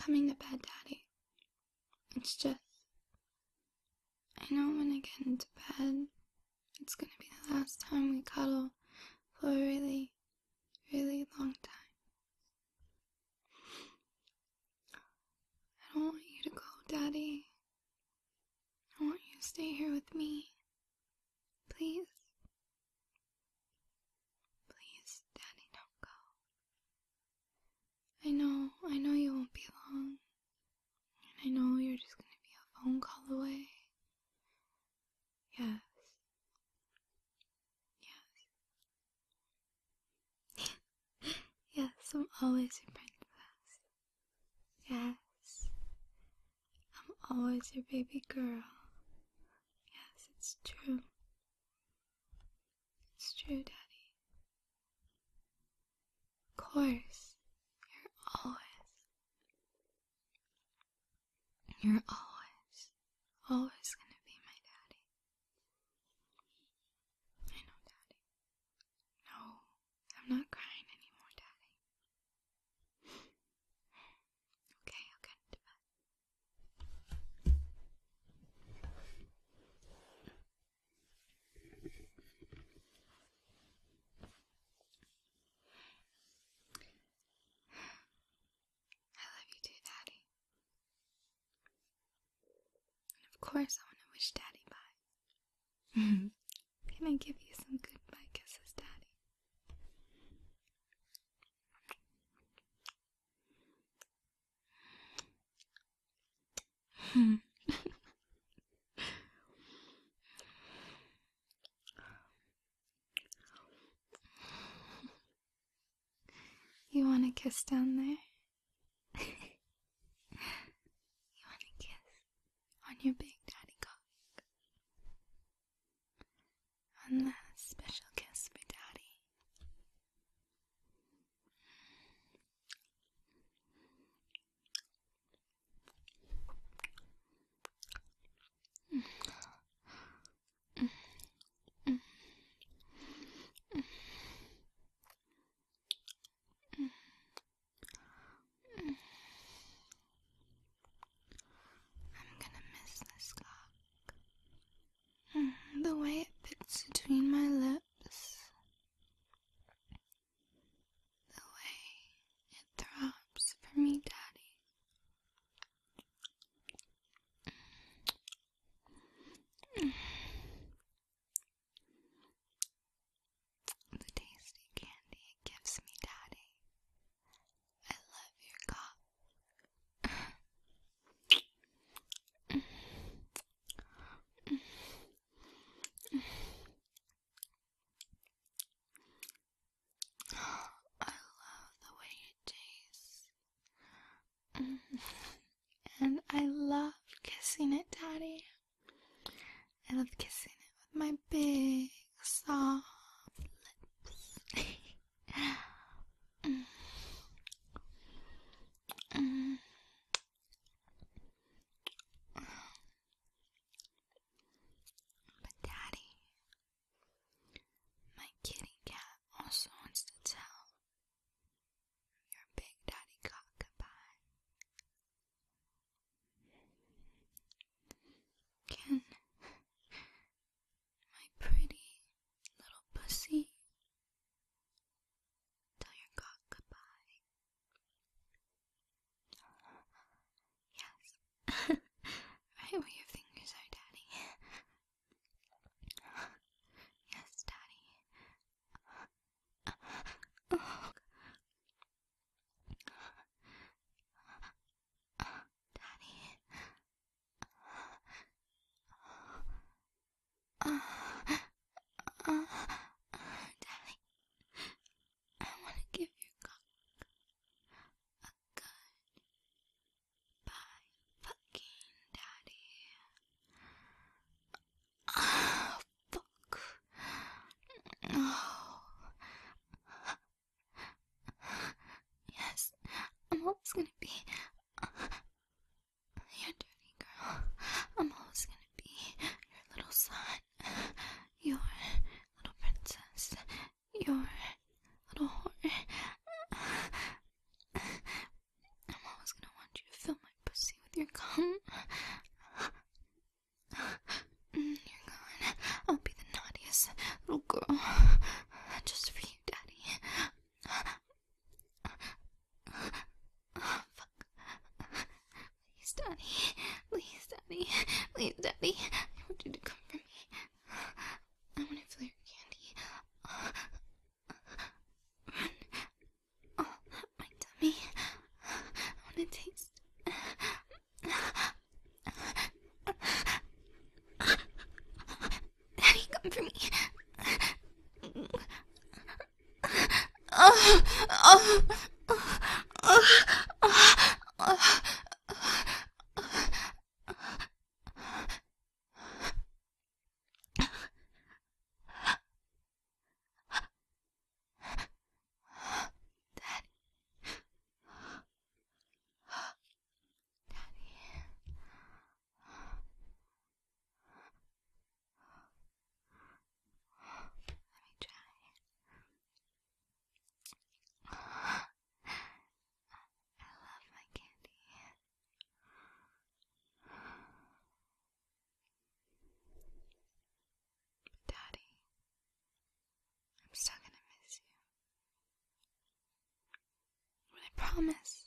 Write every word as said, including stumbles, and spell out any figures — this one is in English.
coming to bed, Daddy. It's just, I know when I get into bed, it's gonna be the last time we cuddle for a really, really long time. I don't want you to go, Daddy. I want you to stay here with me. Please. Please, Daddy, don't go. I know, I know you won't be long. And I know you're just gonna be a phone call away. Yes. Yes. Yes, I'm always your princess. Yes. I'm always your baby girl. Yes, it's true. It's true, Daddy. Of course. You're always. You're always, always gonna be my daddy. I know, Daddy. No, I'm not crying anymore, Daddy. Okay, I'll get into bed. I love you too, Daddy. And of course, I want to wish Daddy bye. Can I give you some goodbye kisses, Daddy? You want a kiss down there? You want a kiss on your big daddy cock? On that special kiss for Daddy. I'm gonna miss this cock. The way it fits between my lips. The way it throbs for me, Daddy. The tasty candy it gives me, Daddy. I love your cock. I love the way it tastes. And I love kissing it, Daddy. I love kissing it with my big, soft lips. mm. Mm. But Daddy, my kitty cat also wants to tell your big daddy cock goodbye. Can my pretty little pussy tell your cock goodbye? Yes. Right where your fingers are, Daddy. Yes, Daddy. Oh. Daddy. Uh, uh, Daddy, I want to give your cock a good bye, fucking Daddy. Oh, fuck. Oh. Yes, I'm always gonna be your dirty girl. I'm always gonna be your little son, your little princess, your little whore. I'm always gonna want you to with your gum. Mm, you're gone. I'll be the naughtiest little girl. Just for you, Daddy. Oh, fuck. Please, Daddy. Please, Daddy. Please, Daddy. I want you to come for me. I want to feel your candy. Run all up my tummy. I want to taste. Daddy, come for me. Oh, oh, oh, oh, oh, Daddy. Daddy, I'm still gonna miss you. But I promise,